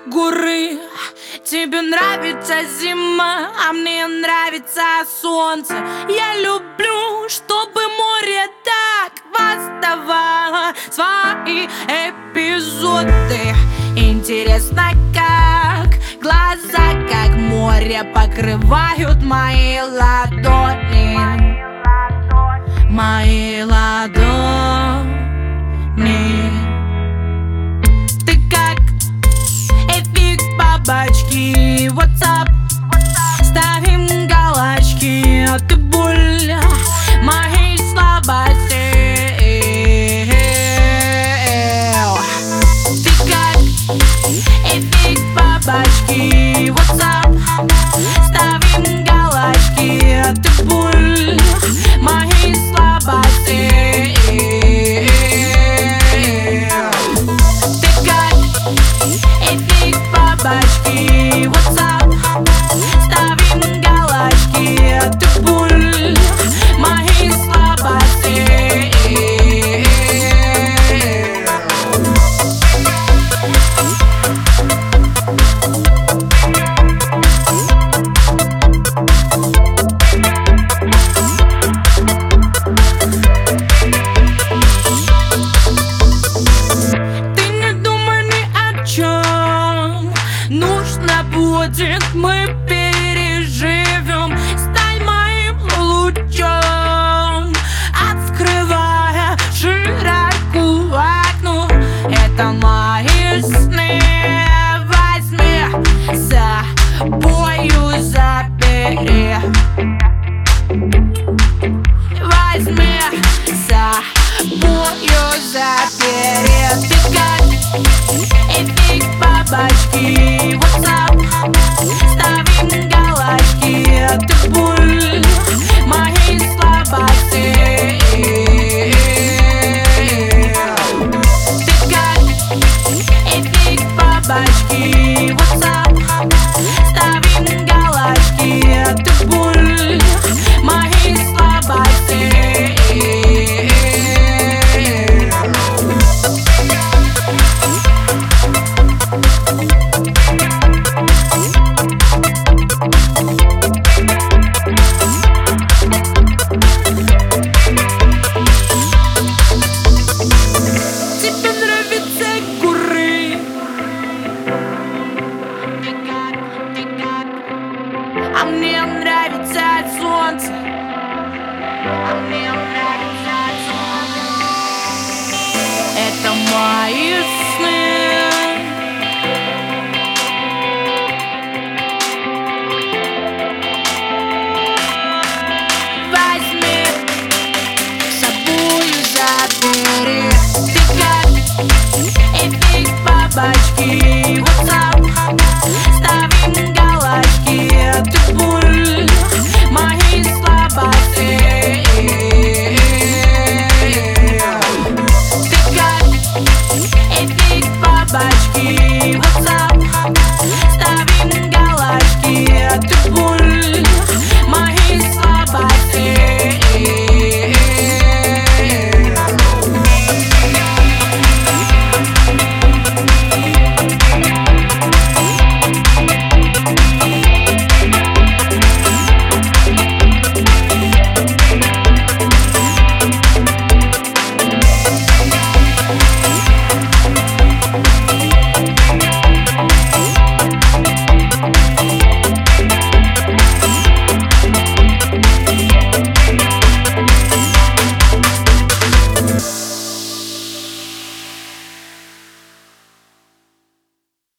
горы. Тебе нравится зима, а мне нравится солнце. Я люблю, чтобы море так восставало свои эпизоды. Интересно, как глаза, как море покрывают мои ладони. Мои ладони. Ты как эффект бабочки. What's up? Ставим галочки. А ты боль моей слабости. Ты как эффект бабочки. What's up? Ставим галочки. А ты боль моей слабости. Ты как эффект бабочки. What's up? Ставим галочки. А ты боль моей слабости. Нужно будет, мы переживем. Стань моим лучом, открывая широко окно. Это мои сны. Возьми с собою, забери. Возьми с собою, забери. Ты как эффект бабочки. What's up? Ставим галочки. А ты боль